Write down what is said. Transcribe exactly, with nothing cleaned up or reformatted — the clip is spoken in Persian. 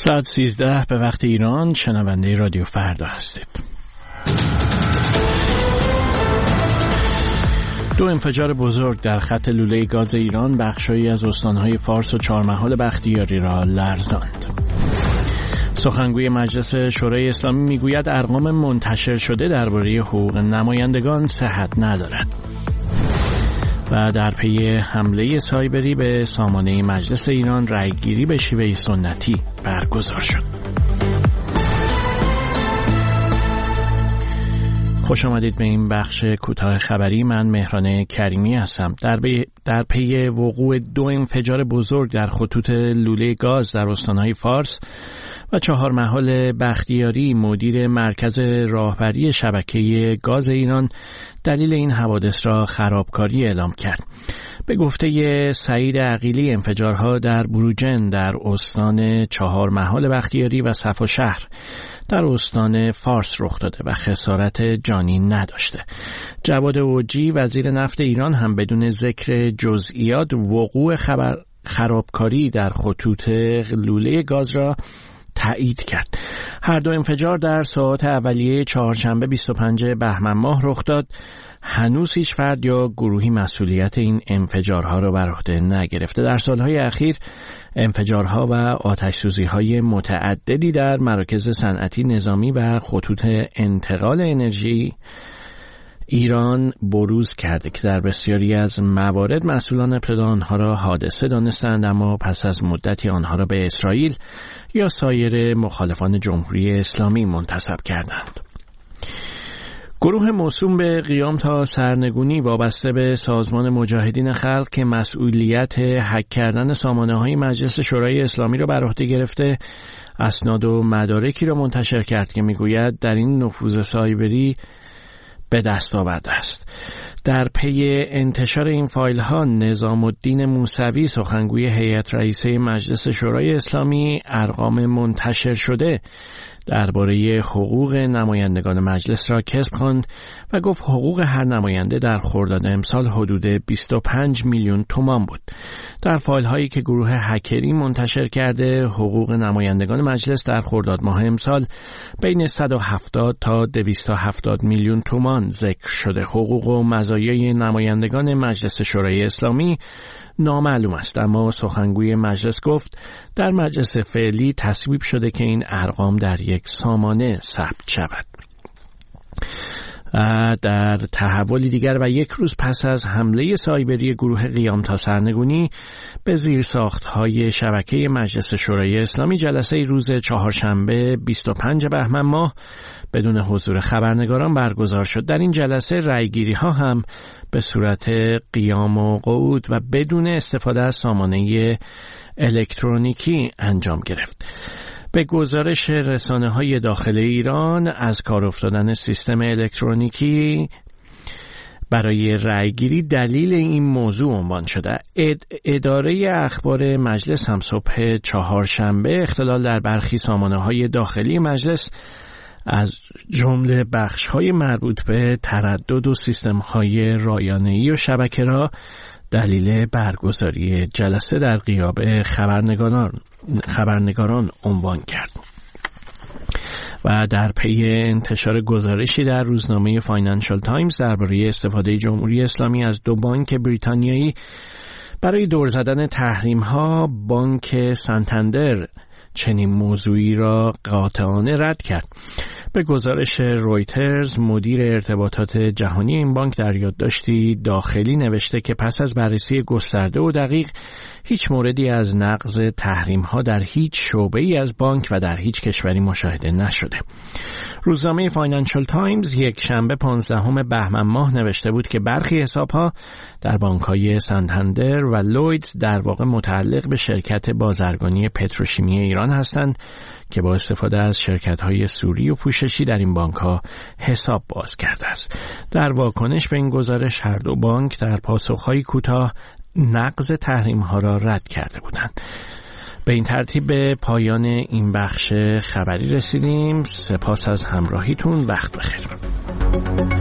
ساعت سیزده به وقت ایران، شنونده رادیو فردا هستید. دو انفجار بزرگ در خط لوله گاز ایران بخشایی از استانهای فارس و چهارمحال بختیاری را لرزاند. سخنگوی مجلس شورای اسلامی میگوید ارقام منتشر شده درباره حقوق نمایندگان صحت ندارد. و در پی حمله سایبری به سامانه مجلس ایران رأیگیری به شیوه سنتی برگزار شد. خوش آمدید به این بخش کوتاه خبری. من مهران کریمی هستم. در, در پی وقوع دو انفجار بزرگ در خطوط لوله گاز در استانهای فارس و چهارمحال بختیاری، مدیر مرکز راهبری شبکه گاز ایران دلیل این حوادث را خرابکاری اعلام کرد. به گفته سعید عقیلی، انفجارها در بروجن در استان چهارمحال بختیاری و صفاشهر در استان فارس رخ داده و خسارت جانی نداشته. جواد اوجی، وزیر نفت ایران، هم بدون ذکر جزئیات وقوع خبر خرابکاری در خطوط لوله گاز را تایید کرد. هر دو انفجار در ساعات اولیه چهارشنبه بیست و پنجم بهمن ماه رخ داد. هنوز هیچ فرد یا گروهی مسئولیت این انفجارها را بر عهده نگرفته. در سالهای اخیر انفجارها و آتش‌سوزی‌های متعددی در مراکز صنعتی، نظامی و خطوط انتقال انرژی ایران بروز کرده که در بسیاری از موارد مسئولان ابتدا آنها را حادثه دانستند، اما پس از مدتی آنها را به اسرائیل یا سایر مخالفان جمهوری اسلامی منتسب کردند. گروه موسوم به قیام تا سرنگونی وابسته به سازمان مجاهدین خلق که مسئولیت هک کردن سامانه‌های مجلس شورای اسلامی را بر عهده گرفته، اسناد و مدارکی را منتشر کرد که میگوید در این نفوذ سایبری به دست آورده است. در پی انتشار این فایل ها، نظام الدین موسوی، سخنگوی هیئت رئیسه مجلس شورای اسلامی، ارقام منتشر شده درباره حقوق نمایندگان مجلس را کسب خواند و گفت حقوق هر نماینده در خرداد امسال حدود بیست و پنج میلیون تومان بود. در فایل هایی که گروه هکری منتشر کرده، حقوق نمایندگان مجلس در خرداد ماه امسال بین صد و هفتاد تا دویست و هفتاد میلیون تومان ذکر شده. حقوق و مزایای نمایندگان مجلس شورای اسلامی نامعلوم است، اما سخنگوی مجلس گفت در مجلس فعلی تصویب شده که این ارقام در یک سامانه ثبت شود. در تحولی دیگر و یک روز پس از حمله سایبری گروه قیام تا سرنگونی به زیرساخت‌های شبکه مجلس شورای اسلامی، جلسه روز چهارشنبه بیست و پنجم بهمن ماه بدون حضور خبرنگاران برگزار شد. در این جلسه رأیگیری‌ها هم به صورت قیام و قعود و بدون استفاده از سامانه الکترونیکی انجام گرفت. به گزارش رسانه‌های داخل ایران، از کار افتادن سیستم الکترونیکی برای رأیگیری دلیل این موضوع عنوان شده. اداره اخبار مجلس هم صبح چهارشنبه اختلال در برخی سامانه‌های داخلی مجلس از جمله بخش‌های مربوط به تردد و سیستم‌های رایانه‌ای و شبکه را دلیل برگزاری جلسه در غیاب خبرنگاران خبرنگاران عنوان کرد. و در پی انتشار گزارشی در روزنامه فاینانشال تایمز درباره استفاده جمهوری اسلامی از دو بانک بریتانیایی برای دور زدن تحریم‌ها، بانک سانتاندر چنین موضوعی را قاطعانه رد کرد. به گزارش رویترز، مدیر ارتباطات جهانی این بانک در یادداشتی داخلی نوشته که پس از بررسی گسترده و دقیق، هیچ موردی از نقض تحریم‌ها در هیچ شعبه‌ای از بانک و در هیچ کشوری مشاهده نشده. روزنامه فاینانشال تایمز یک شنبه پانزدهم بهمن ماه نوشته بود که برخی حساب‌ها در بانک‌های سانتاندر و لویدز در واقع متعلق به شرکت بازرگانی پتروشیمی ایران هستند که با استفاده از شرکت‌های سوری و پوششی در این بانک‌ها حساب باز کرده است. در واکنش به این گزارش، هر دو بانک در پاسخ‌های کوتاه نقض تحریم‌ها را رد کرده بودند. به این ترتیب به پایان این بخش خبری رسیدیم. سپاس از همراهیتون. وقت بخیر.